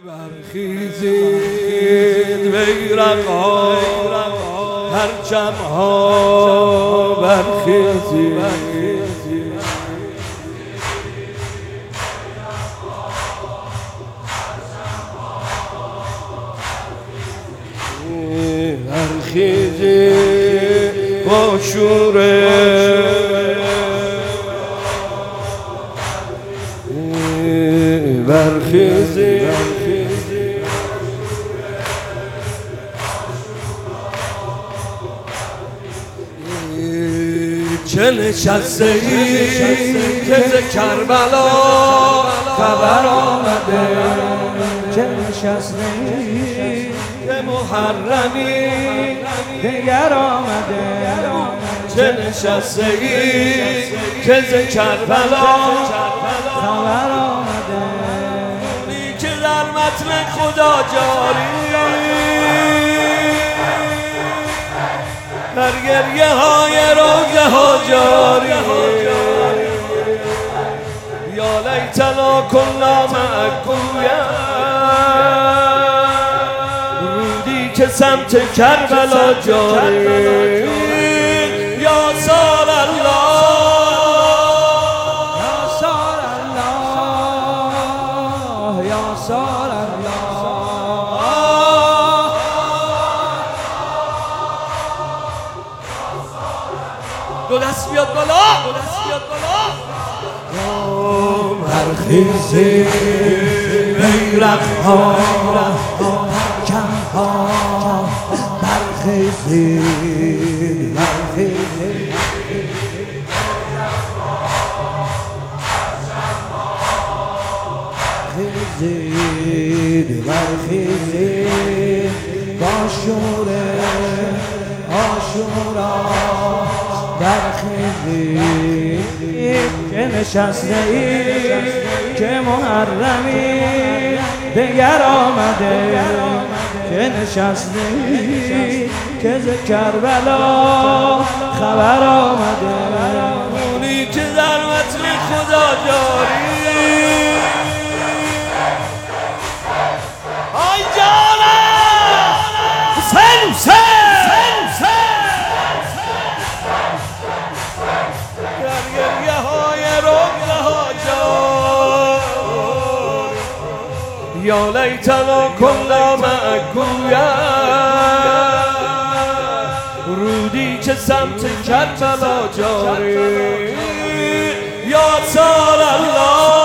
برخیزید بیرق‌ها پرچم‌ها برخیزید برخیزید با شوره برخیزید چه نشسته ای که ز کربلا خبر آمده چه نشسته ای که محرمی دگر آمده چه نشسته ای که ز کربلا خبر آمده اونی که در متن خدا جاری در گریه های روزه ها جاری یا لیتنا کنا معکویا رودی که سمت کربلا جاری یا سال الله یا سال الله یا سال الله دو دست بیاد بالا دو دست بیاد بالا برخیزید بیرق‌ها پرچم‌ها برخیزید برخیزید برخیزید با شوره آشورا برخیزید که نشسته ای که محرمی دگر آمده که نشسته ای که ز کربلا خبر آمده اونی که در متن خدا جاری آی جانم حسین در گریه های روزه ها جاری یا لیتنا کنا معکویا رودی که سمت کربلا جاری یا سال الله